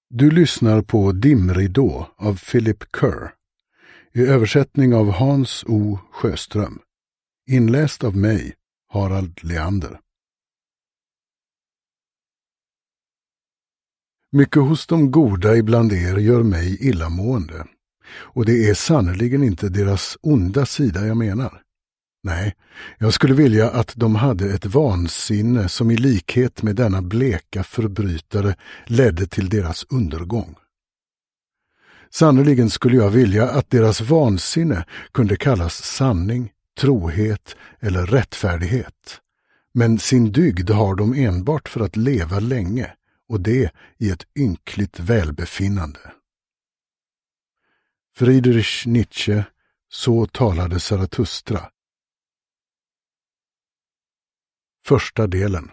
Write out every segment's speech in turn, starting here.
Du lyssnar på Dimridå av Philip Kerr, i översättning av Hans O. Sjöström, inläst av mig, Harald Leander. Mycket hos de goda ibland er gör mig illamående, och det är sannoliken inte deras onda sida jag menar. Nej, jag skulle vilja att de hade ett vansinne som i likhet med denna bleka förbrytare ledde till deras undergång. Sannoliken skulle jag vilja att deras vansinne kunde kallas sanning, trohet eller rättfärdighet. Men sin dygd har de enbart för att leva länge, och det i ett ynkligt välbefinnande. Friedrich Nietzsche, Så talade Zarathustra. Första delen.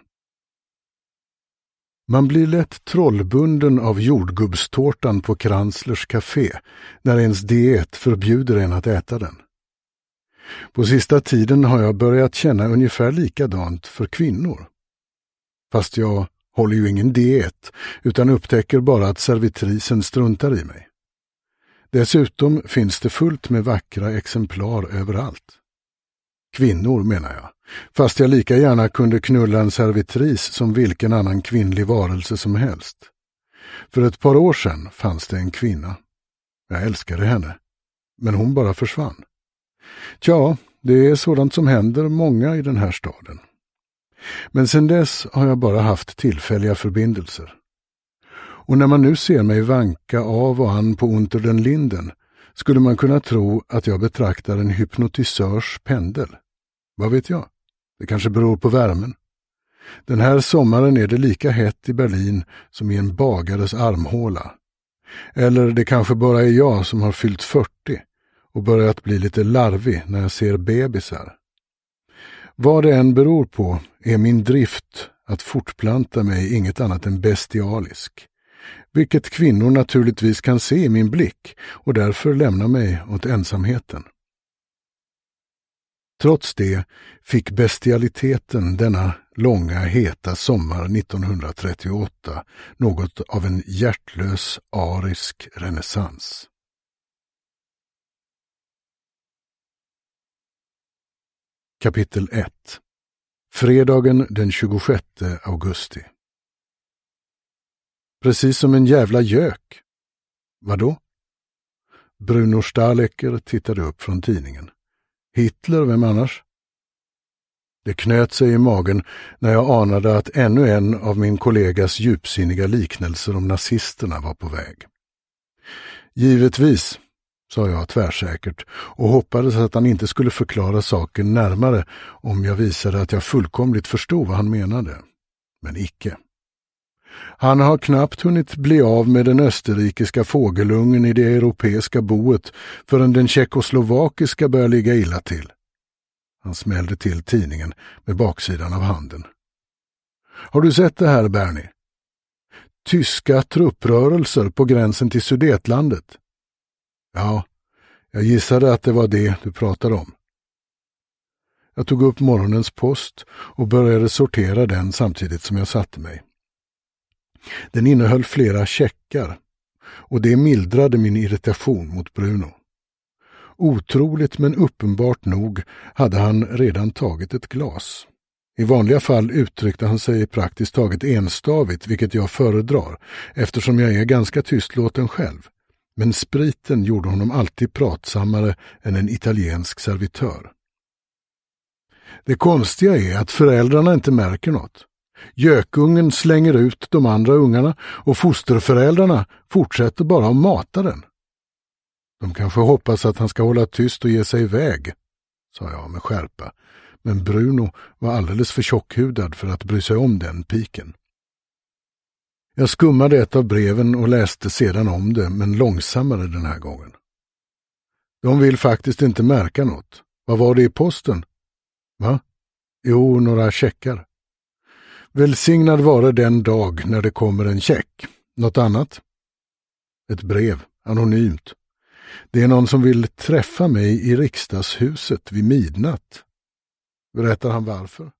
Man blir lätt trollbunden av jordgubbstårtan på Kranzlers café när ens diet förbjuder en att äta den. På sista tiden har jag börjat känna ungefär likadant för kvinnor. Fast jag håller ju ingen diet utan upptäcker bara att servitrisen struntar i mig. Dessutom finns det fullt med vackra exemplar överallt. Kvinnor menar jag, fast jag lika gärna kunde knulla en servitris som vilken annan kvinnlig varelse som helst. För ett par år sedan fanns det en kvinna. Jag älskade henne, men hon bara försvann. Tja, det är sådant som händer många i den här staden. Men sedan dess har jag bara haft tillfälliga förbindelser. Och när man nu ser mig vanka av och an på Unter den Linden skulle man kunna tro att jag betraktar en hypnotisörs pendel. Vad vet jag? Det kanske beror på värmen. Den här sommaren är det lika hett i Berlin som i en bagares armhåla. Eller det kanske bara är jag som har fyllt 40 och börjat bli lite larvig när jag ser bebisar. Vad det än beror på är min drift att fortplanta mig inget annat än bestialisk. Vilket kvinnor naturligtvis kan se i min blick och därför lämna mig åt ensamheten. Trots det fick bestialiteten denna långa heta sommar 1938 något av en hjärtlös arisk renässans. Kapitel 1. Fredagen den 26 augusti. Precis som en jävla gök. Vadå? Bruno Stahlecker tittade upp från tidningen. Hitler, vem annars? Det knöt sig i magen när jag anade att ännu en av min kollegas djupsinniga liknelser om nazisterna var på väg. Givetvis, sa jag tvärsäkert och hoppades att han inte skulle förklara saken närmare om jag visade att jag fullkomligt förstod vad han menade. Men icke. Han har knappt hunnit bli av med den österrikiska fågelungen i det europeiska boet förrän den tjeckoslovakiska börjar ligga illa till. Han smällde till tidningen med baksidan av handen. Har du sett det här, Bernie? Tyska trupprörelser på gränsen till Sudetlandet. Ja, jag gissade att det var det du pratade om. Jag tog upp morgonens post och började sortera den samtidigt som jag satte mig. Den innehöll flera checkar och det mildrade min irritation mot Bruno. Otroligt men uppenbart nog hade han redan tagit ett glas. I vanliga fall uttryckte han sig praktiskt taget enstavigt, vilket jag föredrar eftersom jag är ganska tystlåten själv. Men spriten gjorde honom alltid pratsammare än en italiensk servitör. Det konstiga är att föräldrarna inte märker något. Gökungen slänger ut de andra ungarna och fosterföräldrarna fortsätter bara att mata den. De kanske hoppas att han ska hålla tyst och ge sig iväg, sa jag med skärpa, men Bruno var alldeles för tjockhudad för att bry sig om den piken. Jag skummade ett av breven och läste sedan om det, men långsammare den här gången. De vill faktiskt inte märka något. Vad var det i posten? Va? Jo, några checkar. Välsignad vare den dag när det kommer en check. Något annat? Ett brev, anonymt. Det är någon som vill träffa mig i riksdagshuset vid midnatt. Berättar han varför?